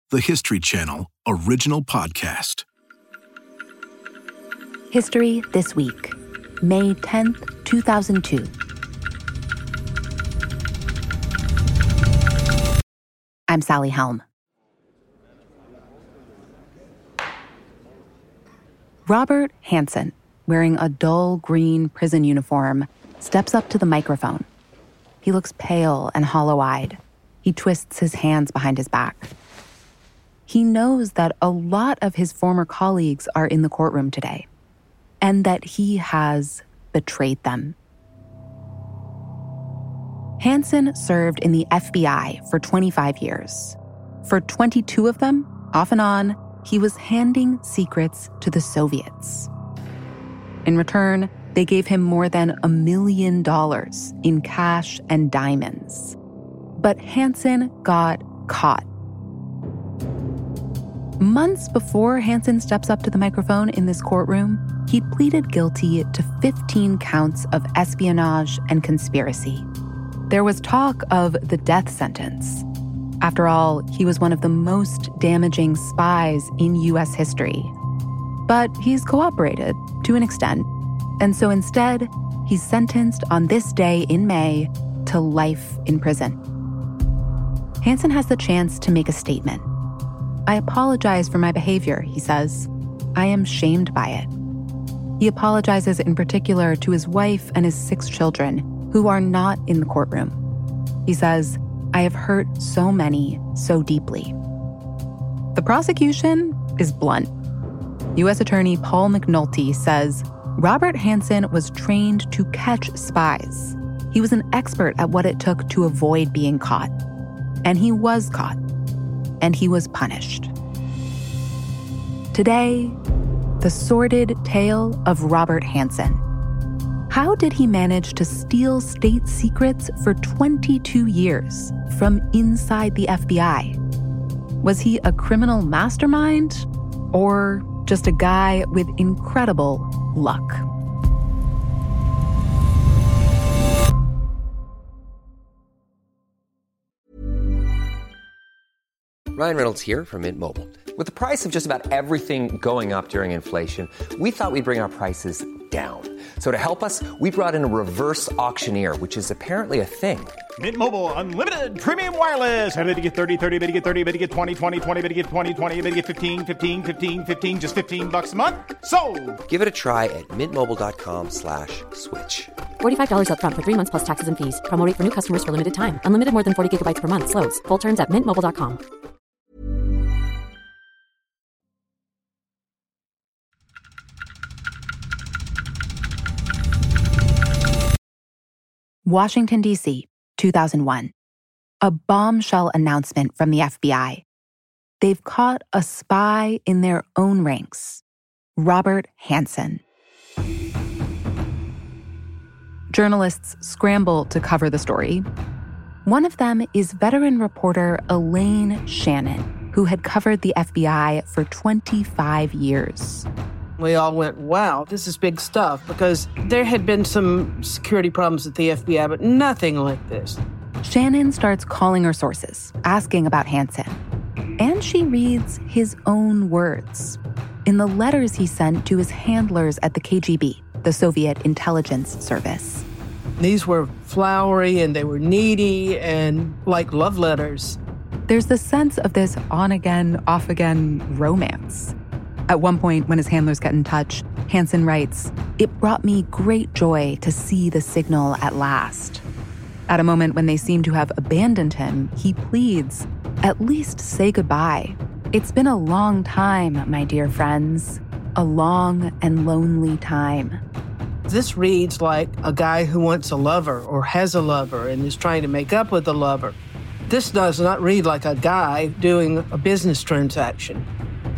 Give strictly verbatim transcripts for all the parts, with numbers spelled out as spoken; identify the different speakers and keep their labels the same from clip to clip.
Speaker 1: the History Channel original podcast.
Speaker 2: History This Week, May tenth, two thousand two. I'm Sally Helm. Robert Hansen, wearing a dull green prison uniform, steps up to the microphone. He looks pale and hollow-eyed. He twists his hands behind his back. He knows that a lot of his former colleagues are in the courtroom today, and that he has betrayed them. Hansen served in the F B I for twenty-five years. For twenty-two of them, off and on, he was handing secrets to the Soviets. In return, they gave him more than a million dollars in cash and diamonds. But Hansen got caught. Months before Hansen steps up to the microphone in this courtroom, he'd pleaded guilty to fifteen counts of espionage and conspiracy. There was talk of the death sentence. After all, he was one of the most damaging spies in U S history. But he's cooperated, to an extent. And so instead, he's sentenced on this day in May to life in prison. Hansen has the chance to make a statement. I apologize for my behavior, he says. I am shamed by it. He apologizes in particular to his wife and his six children, who are not in the courtroom. He says, I have hurt so many so deeply. The prosecution is blunt. U S Attorney Paul McNulty says Robert Hansen was trained to catch spies. He was an expert at what it took to avoid being caught. And he was caught. And he was punished. Today, the sordid tale of Robert Hansen. How did he manage to steal state secrets for twenty-two years from inside the F B I? Was he a criminal mastermind or just a guy with incredible luck?
Speaker 3: Ryan Reynolds here from Mint Mobile. With the price of just about everything going up during inflation, we thought we'd bring our prices down. So to help us, we brought in a reverse auctioneer, which is apparently a thing.
Speaker 4: Mint Mobile Unlimited Premium Wireless. How to get thirty, thirty, how to get thirty, how to get twenty, twenty, twenty, how to get twenty, twenty, how to get fifteen, fifteen, fifteen, fifteen, just fifteen bucks a month? Sold! Give it a try at mintmobile.com slash switch.
Speaker 5: forty-five dollars up front for three months plus taxes and fees. Promo rate for new customers for limited time. Unlimited more than forty gigabytes per month. Slows full terms at mint mobile dot com.
Speaker 2: Washington, D C, two thousand one. A bombshell announcement from the F B I. They've caught a spy in their own ranks, Robert Hansen. Journalists scramble to cover the story. One of them is veteran reporter Elaine Shannon, who had covered the F B I for twenty-five years.
Speaker 6: We all went, wow, this is big stuff, because there had been some security problems at the F B I, but nothing like this.
Speaker 2: Shannon starts calling her sources, asking about Hansen. And she reads his own words in the letters he sent to his handlers at the K G B, the Soviet intelligence service.
Speaker 6: These were flowery and they were needy and like love letters.
Speaker 2: There's the sense of this on-again, off-again romance. At one point, when his handlers get in touch, Hansen writes, "It brought me great joy to see the signal at last." At a moment when they seem to have abandoned him, he pleads, "At least say goodbye. It's been a long time, my dear friends. A long and lonely time."
Speaker 6: This reads like a guy who wants a lover or has a lover and is trying to make up with a lover. This does not read like a guy doing a business transaction.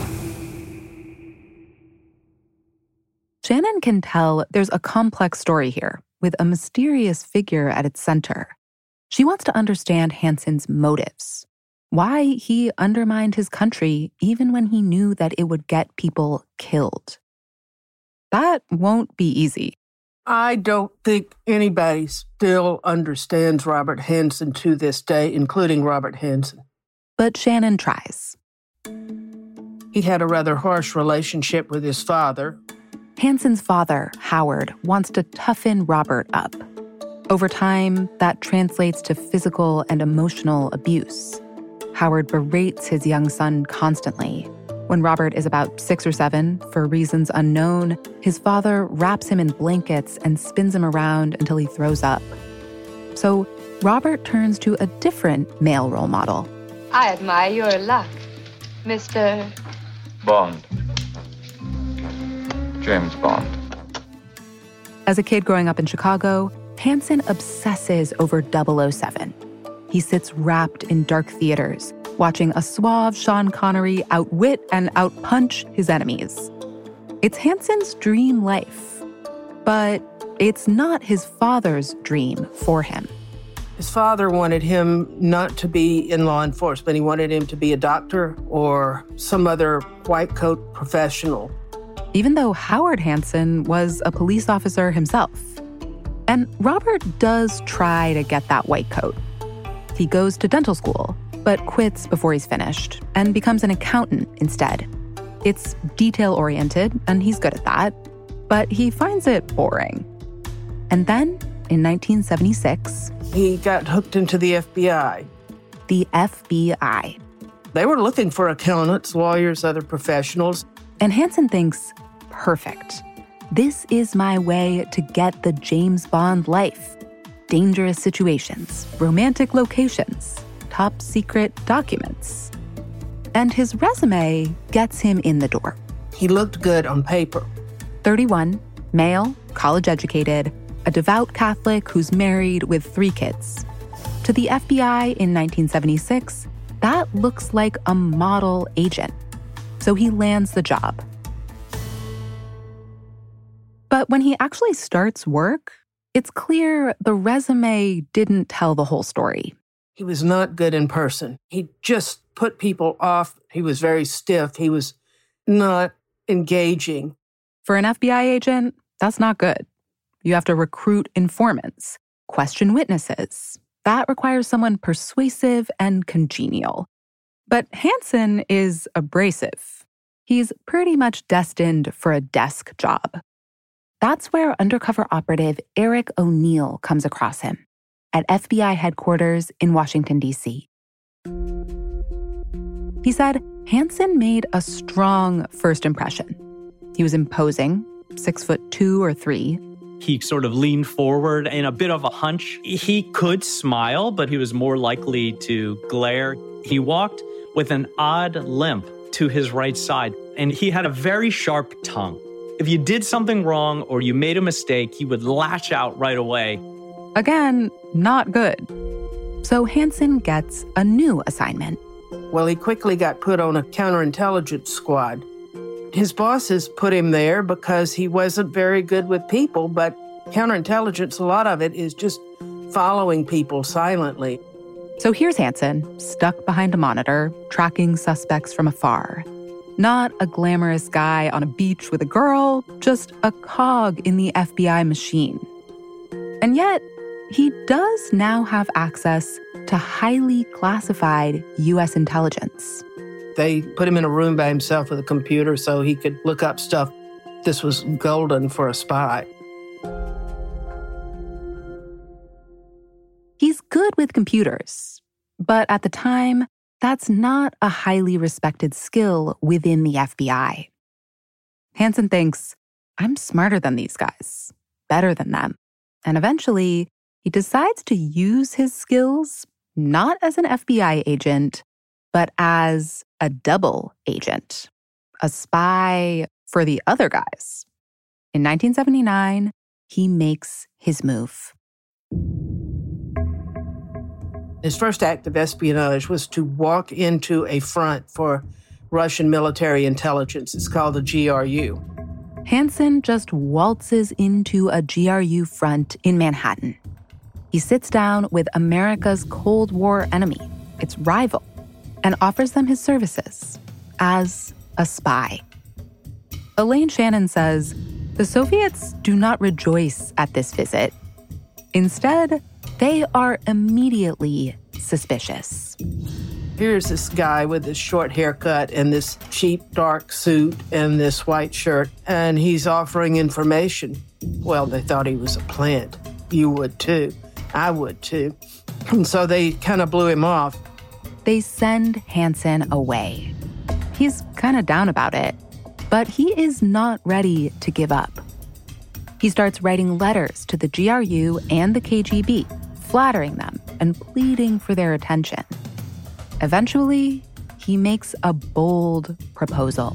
Speaker 2: Shannon can tell there's a complex story here, with a mysterious figure at its center. She wants to understand Hansen's motives, why he undermined his country even when he knew that it would get people killed. That won't be easy.
Speaker 6: I don't think anybody still understands Robert Hansen to this day, including Robert Hansen.
Speaker 2: But Shannon tries.
Speaker 6: He had a rather harsh relationship with his father.
Speaker 2: Hansen's father, Howard, wants to toughen Robert up. Over time, that translates to physical and emotional abuse. Howard berates his young son constantly. When Robert is about six or seven, for reasons unknown, his father wraps him in blankets and spins him around until he throws up. So Robert turns to a different male role model.
Speaker 7: I admire your luck, Mister
Speaker 8: Bond. James Bond.
Speaker 2: As a kid growing up in Chicago, Hansen obsesses over double oh seven. He sits wrapped in dark theaters, watching a suave Sean Connery outwit and outpunch his enemies. It's Hansen's dream life, but it's not his father's dream for him.
Speaker 6: His father wanted him not to be in law enforcement. He wanted him to be a doctor or some other white coat professional.
Speaker 2: Even though Howard Hansen was a police officer himself. And Robert does try to get that white coat. He goes to dental school, but quits before he's finished and becomes an accountant instead. It's detail-oriented, and he's good at that, but he finds it boring. And then, in nineteen seventy-six...
Speaker 6: he got hooked into the F B I.
Speaker 2: The F B I.
Speaker 6: They were looking for accountants, lawyers, other professionals.
Speaker 2: And Hansen thinks, perfect. This is my way to get the James Bond life. Dangerous situations, romantic locations, top secret documents. And his resume gets him in the door.
Speaker 6: He looked good on paper.
Speaker 2: thirty-one, male, college-educated, a devout Catholic who's married with three kids. To the F B I in nineteen seventy-six, that looks like a model agent. So he lands the job. But when he actually starts work, it's clear the resume didn't tell the whole story.
Speaker 6: He was not good in person. He just put people off. He was very stiff. He was not engaging.
Speaker 2: For an F B I agent, that's not good. You have to recruit informants, question witnesses. That requires someone persuasive and congenial. But Hansen is abrasive. He's pretty much destined for a desk job. That's where undercover operative Eric O'Neill comes across him at F B I headquarters in Washington, D C. He said Hansen made a strong first impression. He was imposing, six foot two or three.
Speaker 9: He sort of leaned forward in a bit of a hunch. He could smile, but he was more likely to glare. He walked with an odd limp to his right side, and he had a very sharp tongue. If you did something wrong or you made a mistake, he would lash out right away.
Speaker 2: Again, not good. So Hansen gets a new assignment.
Speaker 6: Well, he quickly got put on a counterintelligence squad. His bosses put him there because he wasn't very good with people, but counterintelligence, a lot of it is just following people silently.
Speaker 2: So here's Hansen, stuck behind a monitor, tracking suspects from afar. Not a glamorous guy on a beach with a girl, just a cog in the F B I machine. And yet, he does now have access to highly classified U S intelligence.
Speaker 6: They put him in a room by himself with a computer so he could look up stuff. This was golden for a spy.
Speaker 2: He's good with computers, but at the time, that's not a highly respected skill within the F B I. Hansen thinks, I'm smarter than these guys, better than them. And eventually, he decides to use his skills not as an F B I agent, but as a double agent, a spy for the other guys. In nineteen seventy-nine, he makes his move.
Speaker 6: His first act of espionage was to walk into a front for Russian military intelligence. It's called the G R U.
Speaker 2: Hansen just waltzes into a G R U front in Manhattan. He sits down with America's Cold War enemy, its rival, and offers them his services as a spy. Elaine Shannon says, the Soviets do not rejoice at this visit. Instead, they are immediately suspicious.
Speaker 6: Here's this guy with this short haircut and this cheap dark suit and this white shirt, and he's offering information. Well, they thought he was a plant. You would too. I would too. And so they kind of blew him off.
Speaker 2: They send Hansen away. He's kind of down about it, but he is not ready to give up. He starts writing letters to the G R U and the K G B, flattering them and pleading for their attention. Eventually, he makes a bold proposal.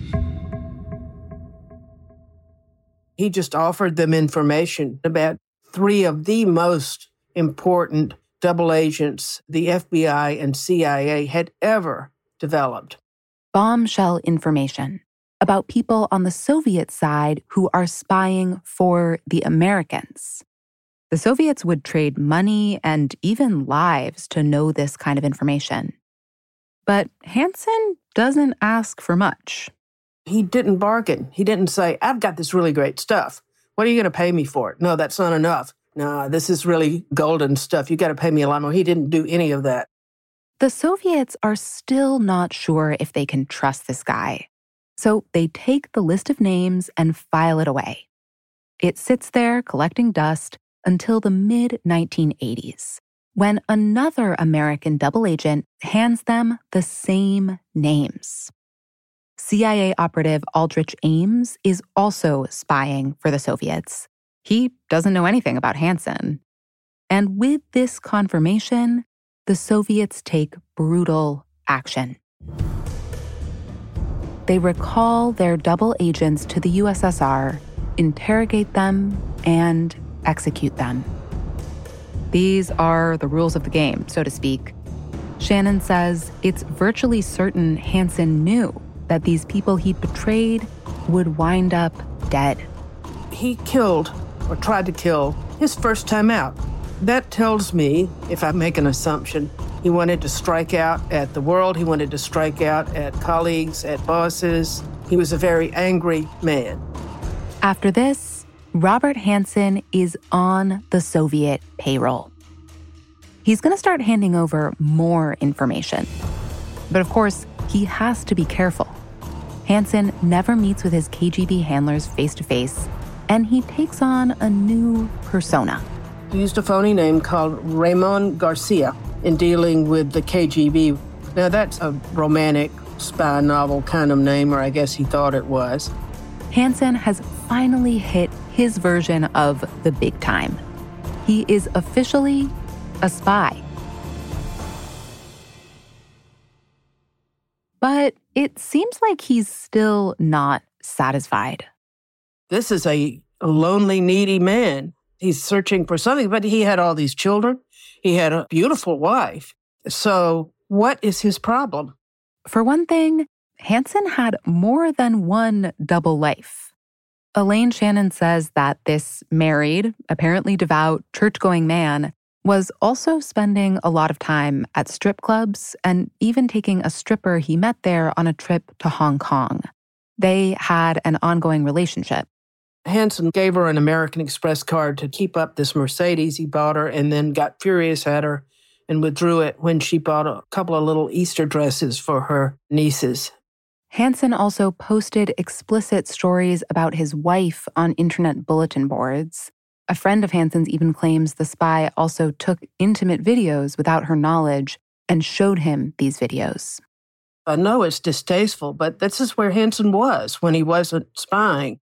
Speaker 6: He just offered them information about three of the most important double agents the F B I and C I A had ever developed.
Speaker 2: Bombshell information about people on the Soviet side who are spying for the Americans. The Soviets would trade money and even lives to know this kind of information. But Hansen doesn't ask for much.
Speaker 6: He didn't bargain. He didn't say, I've got this really great stuff. What are you going to pay me for it? No, that's not enough. No, this is really golden stuff. You got to pay me a lot more. He didn't do any of that.
Speaker 2: The Soviets are still not sure if they can trust this guy. So they take the list of names and file it away. It sits there collecting dust until the mid nineteen eighties, when another American double agent hands them the same names. C I A operative Aldrich Ames is also spying for the Soviets. He doesn't know anything about Hansen. And with this confirmation, the Soviets take brutal action. They recall their double agents to the U S S R, interrogate them, and execute them. These are the rules of the game, so to speak. Shannon says it's virtually certain Hansen knew that these people he'd betrayed would wind up dead.
Speaker 6: He killed, or tried to kill, his first time out. That tells me, if I make an assumption, he wanted to strike out at the world. He wanted to strike out at colleagues, at bosses. He was a very angry man.
Speaker 2: After this, Robert Hansen is on the Soviet payroll. He's going to start handing over more information. But of course, he has to be careful. Hansen never meets with his K G B handlers face-to-face, and he takes on a new persona.
Speaker 6: He used a phony name called Ramon Garcia in dealing with the K G B. Now, that's a romantic spy novel kind of name, or I guess he thought it was.
Speaker 2: Hansen has finally hit his version of the big time. He is officially a spy. But it seems like he's still not satisfied.
Speaker 6: This is a lonely, needy man. He's searching for something, but he had all these children. He had a beautiful wife. So what is his problem?
Speaker 2: For one thing, Hansen had more than one double life. Elaine Shannon says that this married, apparently devout, church-going man was also spending a lot of time at strip clubs and even taking a stripper he met there on a trip to Hong Kong. They had an ongoing relationship.
Speaker 6: Hansen gave her an American Express card to keep up this Mercedes he bought her, and then got furious at her and withdrew it when she bought a couple of little Easter dresses for her nieces.
Speaker 2: Hansen also posted explicit stories about his wife on internet bulletin boards. A friend of Hansen's even claims the spy also took intimate videos without her knowledge and showed him these videos.
Speaker 6: I know it's distasteful, but this is where Hansen was when he wasn't spying.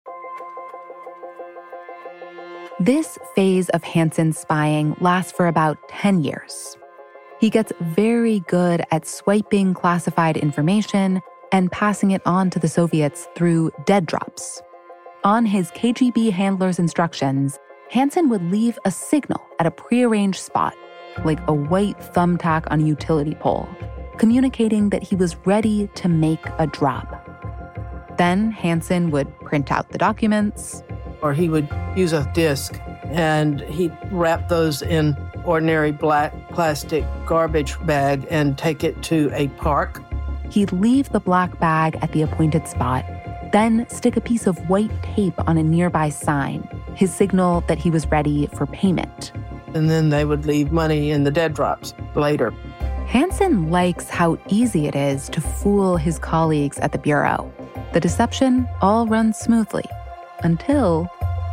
Speaker 2: This phase of Hansen's spying lasts for about ten years. He gets very good at swiping classified information and passing it on to the Soviets through dead drops. On his K G B handler's instructions, Hansen would leave a signal at a prearranged spot, like a white thumbtack on a utility pole, communicating that he was ready to make a drop. Then Hansen would print out the documents.
Speaker 6: Or he would use a disc, and he'd wrap those in ordinary black plastic garbage bag and take it to a park.
Speaker 2: He'd leave the black bag at the appointed spot, then stick a piece of white tape on a nearby sign, his signal that he was ready for payment.
Speaker 6: And then they would leave money in the dead drops later.
Speaker 2: Hansen likes how easy it is to fool his colleagues at the Bureau. The deception all runs smoothly until...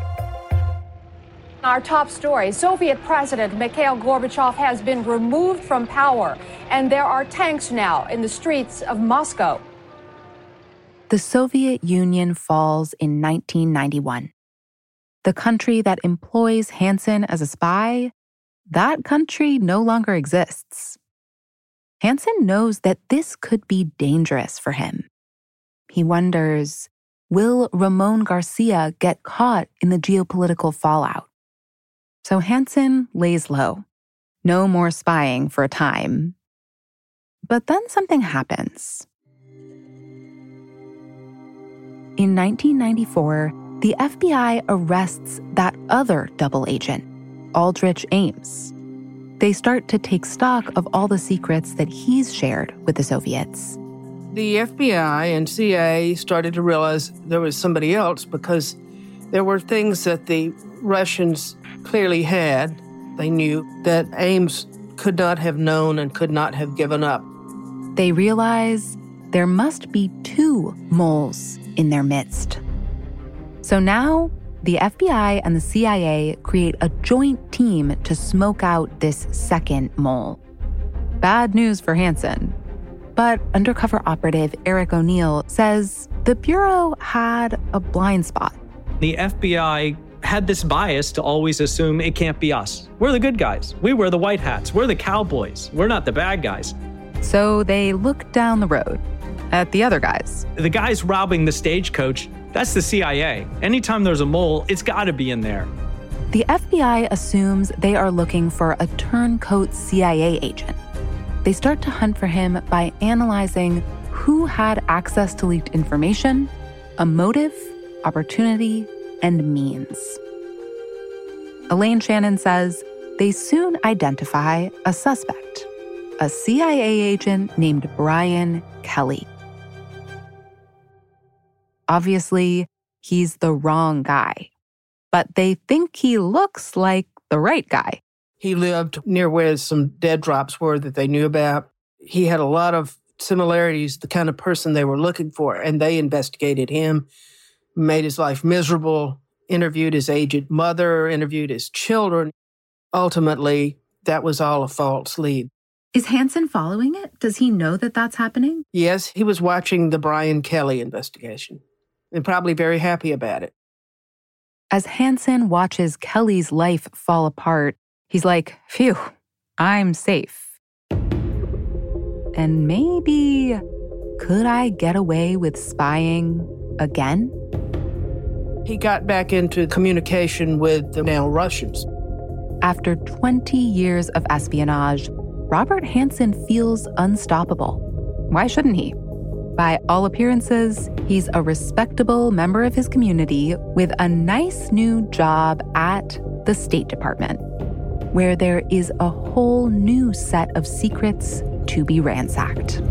Speaker 8: Our top story, Soviet President Mikhail Gorbachev has been removed from power, and there are tanks now in the streets of Moscow.
Speaker 2: The Soviet Union falls in nineteen ninety-one. The country that employs Hansen as a spy, that country no longer exists. Hansen knows that this could be dangerous for him. He wonders, will Ramon Garcia get caught in the geopolitical fallout? So Hansen lays low. No more spying for a time. But then something happens. In nineteen ninety-four, the F B I arrests that other double agent, Aldrich Ames. They start to take stock of all the secrets that he's shared with the Soviets.
Speaker 6: The F B I and C I A started to realize there was somebody else because there were things that the Russians clearly had. They knew that Ames could not have known and could not have given up.
Speaker 2: They realize there must be two moles in their midst. So now, the F B I and the C I A create a joint team to smoke out this second mole. Bad news for Hansen. But undercover operative Eric O'Neill says the Bureau had a blind spot.
Speaker 9: The F B I had this bias to always assume it can't be us. We're the good guys. We wear the white hats. We're the cowboys. We're not the bad guys.
Speaker 2: So they look down the road at the other guys.
Speaker 9: The guys robbing the stagecoach, that's the C I A. Anytime there's a mole, it's got to be in there.
Speaker 2: The F B I assumes they are looking for a turncoat C I A agent. They start to hunt for him by analyzing who had access to leaked information, a motive, opportunity, and means. Elaine Shannon says they soon identify a suspect, a C I A agent named Brian Kelly. Obviously, he's the wrong guy, but they think he looks like the right guy.
Speaker 6: He lived near where some dead drops were that they knew about. He had a lot of similarities, the kind of person they were looking for, and they investigated him, made his life miserable, interviewed his aged mother, interviewed his children. Ultimately, that was all a false lead.
Speaker 2: Is Hansen following it? Does he know that that's happening?
Speaker 6: Yes, he was watching the Brian Kelly investigation and probably very happy about it.
Speaker 2: As Hansen watches Kelly's life fall apart, he's like, phew, I'm safe. And maybe, could I get away with spying again?
Speaker 6: He got back into communication with the now Russians.
Speaker 2: After twenty years of espionage, Robert Hansen feels unstoppable. Why shouldn't he? By all appearances, he's a respectable member of his community with a nice new job at the State Department, where there is a whole new set of secrets to be ransacked.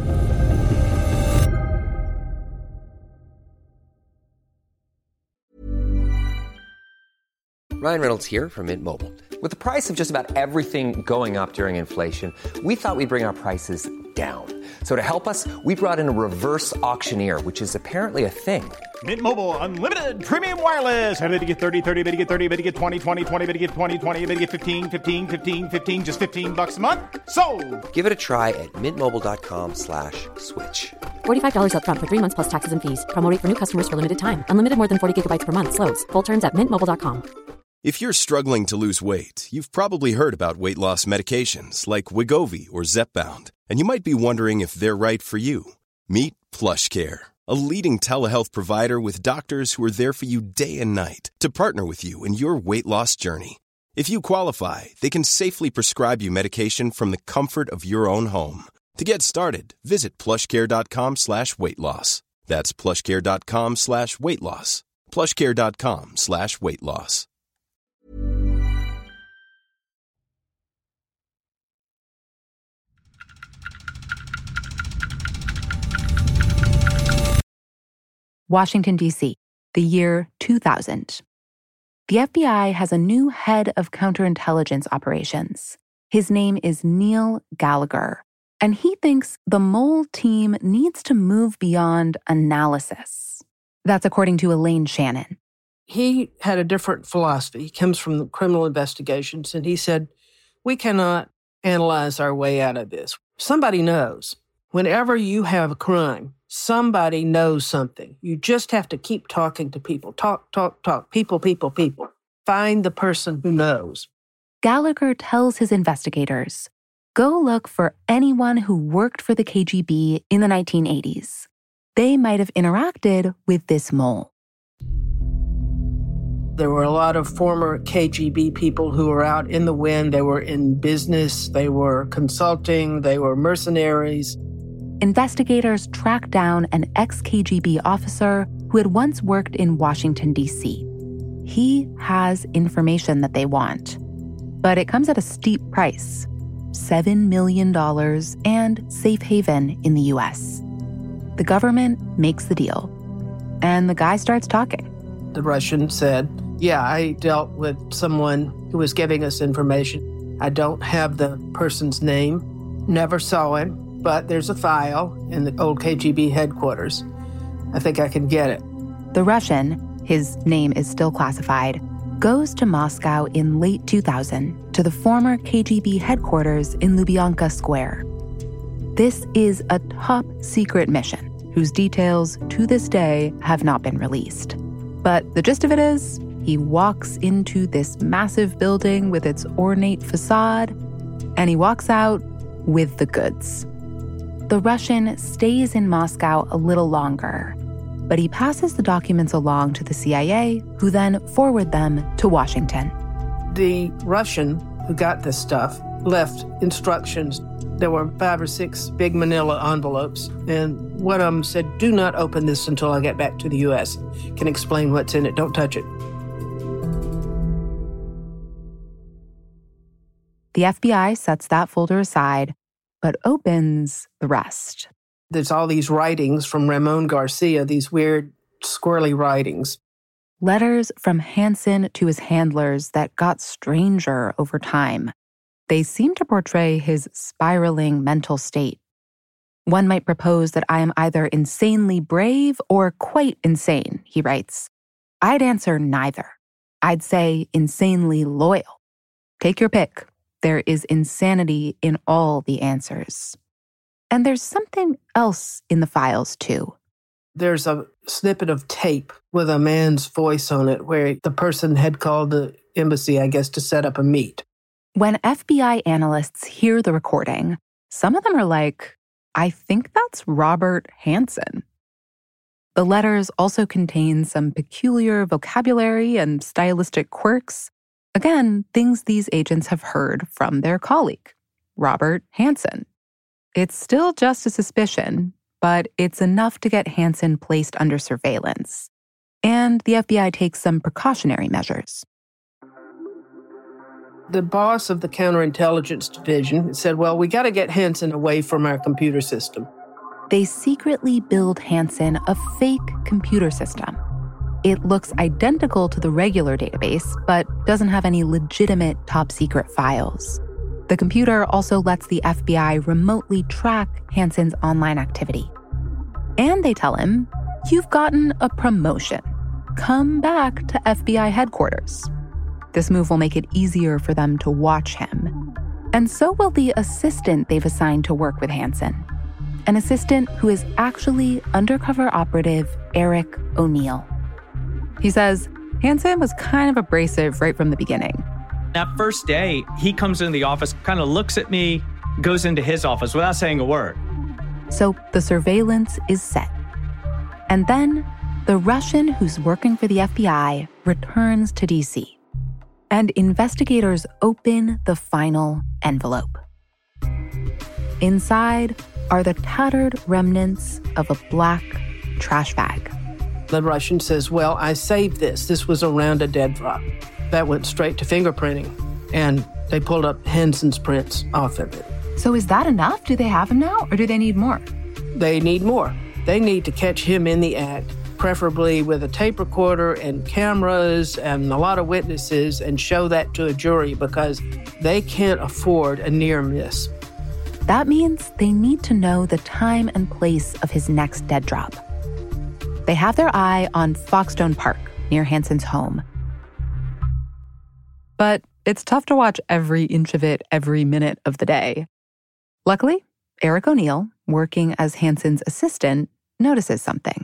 Speaker 3: Ryan Reynolds here from Mint Mobile. With the price of just about everything going up during inflation, we thought we'd bring our prices down. So to help us, we brought in a reverse auctioneer, which is apparently a thing.
Speaker 4: Mint Mobile Unlimited Premium Wireless. How to get thirty, thirty, how to get thirty, how to get twenty, twenty, twenty, how to get twenty, twenty, how to get fifteen, fifteen, fifteen, fifteen, just fifteen bucks a month? Sold!
Speaker 3: Give it a try at mintmobile.com slash switch.
Speaker 5: forty-five dollars up front for three months plus taxes and fees. Promo rate for new customers for limited time. Unlimited more than forty gigabytes per month. Slows full terms at mint mobile dot com.
Speaker 10: If you're struggling to lose weight, you've probably heard about weight loss medications like Wegovy or Zepbound, and you might be wondering if they're right for you. Meet PlushCare, a leading telehealth provider with doctors who are there for you day and night to partner with you in your weight loss journey. If you qualify, they can safely prescribe you medication from the comfort of your own home. To get started, visit plushcare.com slash weight loss. That's plushcare.com slash weight loss. plushcare.com slash weight loss.
Speaker 2: Washington, D C, the year two thousand. The F B I has a new head of counterintelligence operations, His name is Neil Gallagher, and he thinks the mole team needs to move beyond analysis. That's according to Elaine Shannon.
Speaker 6: He had a different philosophy. He comes from the criminal investigations, and he said, we cannot analyze our way out of this. Somebody knows. Whenever you have a crime, somebody knows something. You just have to keep talking to people. Talk, talk, talk. People, people, people. Find the person who knows.
Speaker 2: Gallagher tells his investigators, go look for anyone who worked for the K G B in the nineteen eighties. They might have interacted with this mole.
Speaker 6: There were a lot of former K G B people who were out in the wind. They were in business. They were consulting. They were mercenaries.
Speaker 2: Investigators tracked down an ex-K G B officer who had once worked in Washington, D C. He has information that they want, but it comes at a steep price, seven million dollars and safe haven in the U S. The government makes the deal, and the guy starts talking.
Speaker 6: The Russian said, yeah, I dealt with someone who was giving us information. I don't have the person's name, never saw him, but there's a file in the old K G B headquarters. I think I can get it.
Speaker 2: The Russian, his name is still classified, goes to Moscow in late two thousand to the former K G B headquarters in Lubyanka Square. This is a top-secret mission whose details to this day have not been released. But the gist of it is, he walks into this massive building with its ornate facade, and he walks out with the goods. The Russian stays in Moscow a little longer, but he passes the documents along to the C I A, who then forward them to Washington.
Speaker 6: The Russian who got this stuff left instructions. There were five or six big manila envelopes, and one of them said, do not open this until I get back to the U S. Can explain what's in it. Don't touch it.
Speaker 2: The F B I sets that folder aside, but opens the rest.
Speaker 6: There's all these writings from Ramon Garcia, these weird, squirrely writings.
Speaker 2: Letters from Hansen to his handlers that got stranger over time. They seem to portray his spiraling mental state. One might propose that I am either insanely brave or quite insane, he writes. I'd answer neither. I'd say insanely loyal. Take your pick. There is insanity in all the answers. And there's something else in the files, too.
Speaker 6: There's a snippet of tape with a man's voice on it where the person had called the embassy, I guess, to set up a meet.
Speaker 2: When F B I analysts hear the recording, some of them are like, I think that's Robert Hansen. The letters also contain some peculiar vocabulary and stylistic quirks. Again, things these agents have heard from their colleague, Robert Hansen. It's still just a suspicion, but it's enough to get Hansen placed under surveillance. And the F B I takes some precautionary measures.
Speaker 6: The boss of the counterintelligence division said, well, we got to get Hansen away from our computer system.
Speaker 2: They secretly build Hansen a fake computer system. It looks identical to the regular database, but doesn't have any legitimate top-secret files. The computer also lets the F B I remotely track Hansen's online activity. And they tell him, you've gotten a promotion. Come back to F B I headquarters. This move will make it easier for them to watch him. And so will the assistant they've assigned to work with Hansen. An assistant who is actually undercover operative Eric O'Neill. He says Hansen was kind of abrasive right from the beginning.
Speaker 9: That first day, he comes into the office, kind of looks at me, goes into his office without saying a word.
Speaker 2: So the surveillance is set. And then the Russian who's working for the F B I returns to D C. And investigators open the final envelope. Inside are the tattered remnants of a black trash bag.
Speaker 6: The Russian says, well, I saved this. This was around a dead rock. That went straight to fingerprinting, and they pulled up Hansen's prints off of it.
Speaker 2: So is that enough? Do they have him now, or do they need more?
Speaker 6: They need more. They need to catch him in the act. preferably with a tape recorder and cameras and a lot of witnesses, and show that to a jury because they can't afford a near miss.
Speaker 2: That means they need to know the time and place of his next dead drop. They have their eye on Foxstone Park, near Hansen's home. But it's tough to watch every inch of it every minute of the day. Luckily, Eric O'Neill, working as Hansen's assistant, notices something.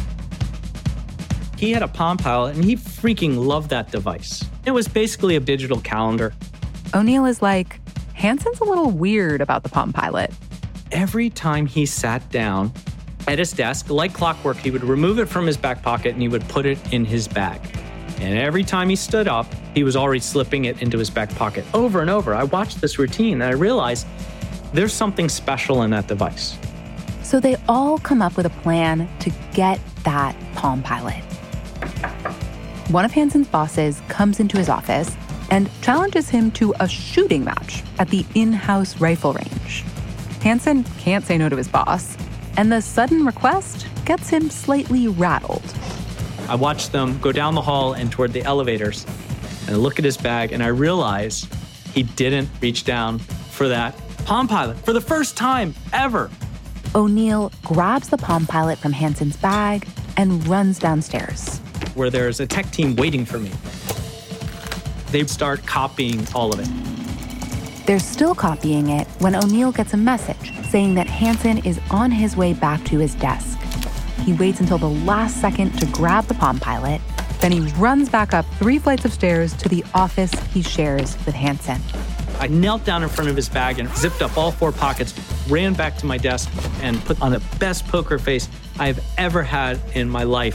Speaker 9: He had a Palm Pilot, and he freaking loved that device. It was basically a digital calendar.
Speaker 2: O'Neill is like, Hansen's a little weird about the Palm Pilot.
Speaker 9: Every time he sat down at his desk, like clockwork, he would remove it from his back pocket and he would put it in his bag. And every time he stood up, he was already slipping it into his back pocket. Over and over, I watched this routine and I realized there's something special in that device.
Speaker 2: So they all come up with a plan to get that Palm Pilot. One of Hansen's bosses comes into his office and challenges him to a shooting match at the in-house rifle range. Hansen can't say no to his boss, and the sudden request gets him slightly rattled.
Speaker 9: I watched them go down the hall and toward the elevators, and I look at his bag, and I realize he didn't reach down for that Palm Pilot for the first time ever.
Speaker 2: O'Neill grabs the Palm Pilot from Hansen's bag and runs downstairs,
Speaker 9: where there's a tech team waiting for me. They start copying all of it.
Speaker 2: They're still copying it when O'Neill gets a message saying that Hansen is on his way back to his desk. He waits until the last second to grab the Palm Pilot, then he runs back up three flights of stairs to the office he shares with Hansen.
Speaker 9: I knelt down in front of his bag and zipped up all four pockets, ran back to my desk, and put on the best poker face I've ever had in my life.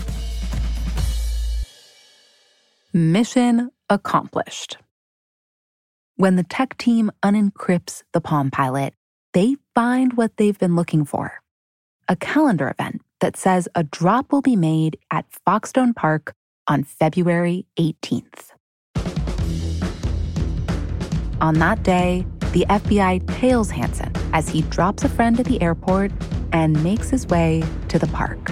Speaker 2: Mission accomplished. When the tech team unencrypts the Palm Pilot, they find what they've been looking for: a calendar event that says a drop will be made at Foxstone Park on February eighteenth. On that day, the F B I tails Hansen as he drops a friend at the airport and makes his way to the park.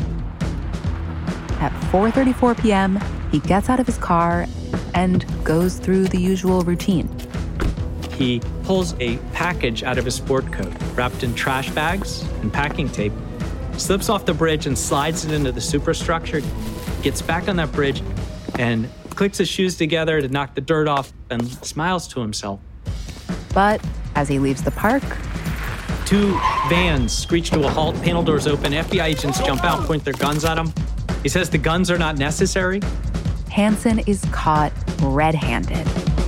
Speaker 2: At four thirty-four p.m., he gets out of his car and goes through the usual routine.
Speaker 9: He pulls a package out of his sport coat, wrapped in trash bags and packing tape, slips off the bridge and slides it into the superstructure, gets back on that bridge and clicks his shoes together to knock the dirt off and smiles to himself.
Speaker 2: But as he leaves the park,
Speaker 9: two vans screech to a halt, panel doors open, F B I agents jump out, point their guns at him. He says the guns are not necessary.
Speaker 2: Hansen is caught red-handed.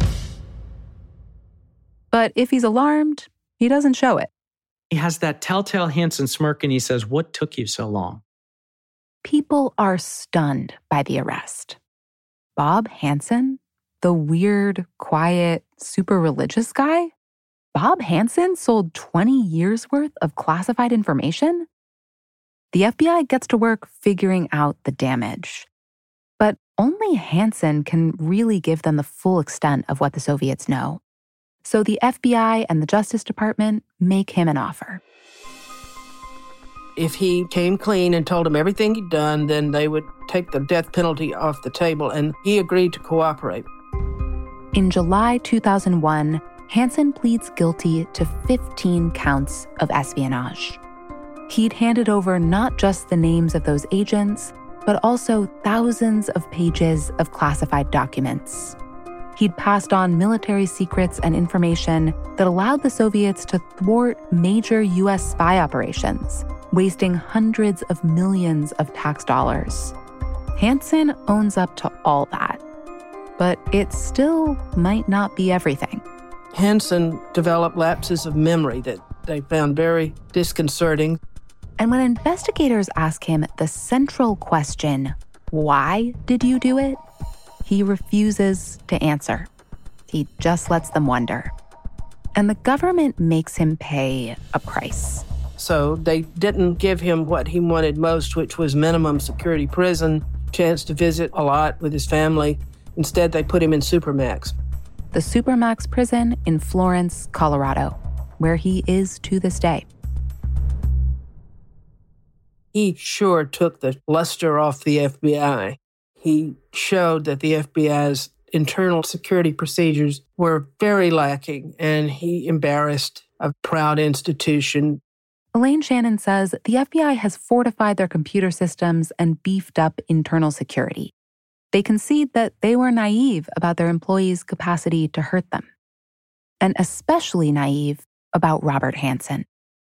Speaker 2: But if he's alarmed, he doesn't show it.
Speaker 9: He has that telltale Hansen smirk and he says, "What took you so long?"
Speaker 2: People are stunned by the arrest. Bob Hansen, the weird, quiet, super religious guy? Bob Hansen sold twenty years worth of classified information? The F B I gets to work figuring out the damage. But only Hansen can really give them the full extent of what the Soviets know. So the F B I and the Justice Department make him an offer.
Speaker 6: If he came clean and told them everything he'd done, then they would take the death penalty off the table, and he agreed to cooperate.
Speaker 2: In July two thousand one, Hansen pleads guilty to fifteen counts of espionage. He'd handed over not just the names of those agents, but also thousands of pages of classified documents. He'd passed on military secrets and information that allowed the Soviets to thwart major U S spy operations, wasting hundreds of millions of tax dollars. Hansen owns up to all that, but it still might not be everything.
Speaker 6: Hansen developed lapses of memory that they found very disconcerting.
Speaker 2: And when investigators ask him the central question, "Why did you do it?" he refuses to answer. He just lets them wonder. And the government makes him pay a price.
Speaker 6: So they didn't give him what he wanted most, which was minimum security prison, chance to visit a lot with his family. Instead, they put him in Supermax.
Speaker 2: The Supermax prison in Florence, Colorado, where he is to this day.
Speaker 6: he sure took the luster off the F B I. He showed that the F B I's internal security procedures were very lacking, and he embarrassed a proud institution.
Speaker 2: Elaine Shannon says the F B I has fortified their computer systems and beefed up internal security. They concede that they were naive about their employees' capacity to hurt them, and especially naive about Robert Hanssen.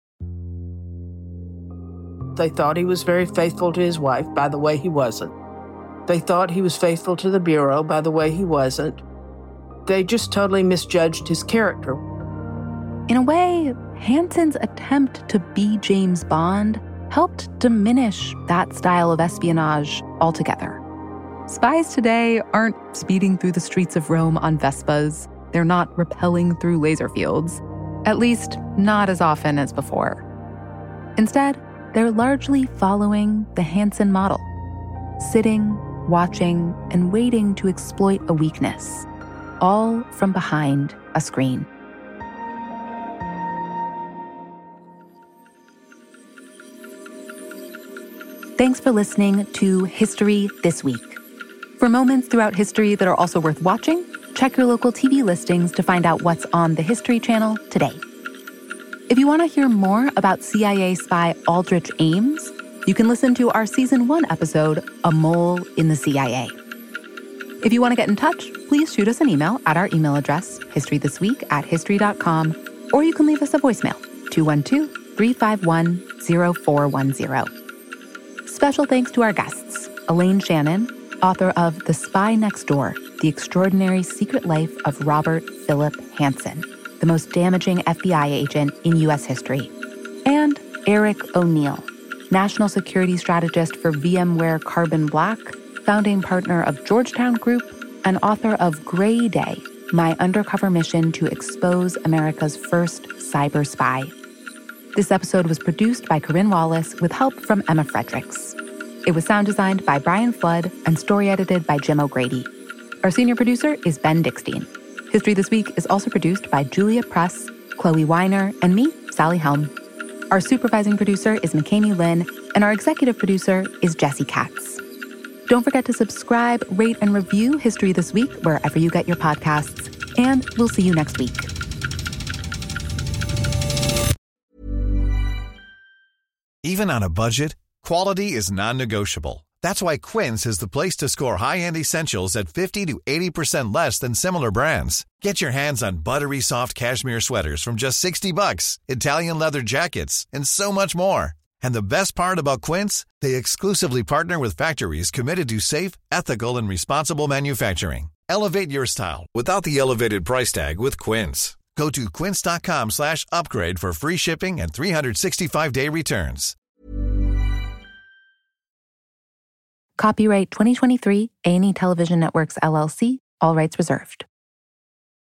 Speaker 6: They thought he was very faithful to his wife. By the way, he wasn't. They thought he was faithful to the Bureau. By the way, he wasn't. They just totally misjudged his character.
Speaker 2: In a way, Hanssen's attempt to be James Bond helped diminish that style of espionage altogether. Spies today aren't speeding through the streets of Rome on Vespas. They're not rappelling through laser fields. At least, not as often as before. Instead, they're largely following the Hanssen model. Sitting, watching, and waiting to exploit a weakness. All from behind a screen. Thanks for listening to History This Week. For moments throughout history that are also worth watching, check your local T V listings to find out what's on the History Channel today. If you want to hear more about C I A spy Aldrich Ames, you can listen to our Season one episode, A Mole in the C I A. If you want to get in touch, please shoot us an email at our email address, historythisweek at history dot com, or you can leave us a voicemail, two one two, three five one, zero four one zero. Special thanks to our guests, Elaine Shannon, author of The Spy Next Door, The Extraordinary Secret Life of Robert Philip Hanssen, the most damaging F B I agent in U S history, and Eric O'Neill, National Security Strategist for VMware Carbon Black, founding partner of Georgetown Group, and author of Gray Day, My Undercover Mission to Expose America's First Cyber Spy. This episode was produced by Corinne Wallace with help from Emma Fredericks. It was sound designed by Brian Flood and story edited by Jim O'Grady. Our senior producer is Ben Dickstein. History This Week is also produced by Julia Press, Chloe Weiner, and me, Sally Helm. Our supervising producer is McKamey Lynn, and our executive producer is Jesse Katz. Don't forget to subscribe, rate, and review History This Week wherever you get your podcasts, and we'll see you next week.
Speaker 11: Even on a budget, quality is non-negotiable. That's why Quince is the place to score high-end essentials at fifty to eighty percent less than similar brands. Get your hands on buttery soft cashmere sweaters from just sixty bucks, Italian leather jackets, and so much more. And the best part about Quince, they exclusively partner with factories committed to safe, ethical, and responsible manufacturing. Elevate your style without the elevated price tag with Quince. Go to quince.com slash upgrade for free shipping and three sixty-five day returns.
Speaker 2: Copyright twenty twenty-three, A and E Television Networks, L L C, all rights reserved.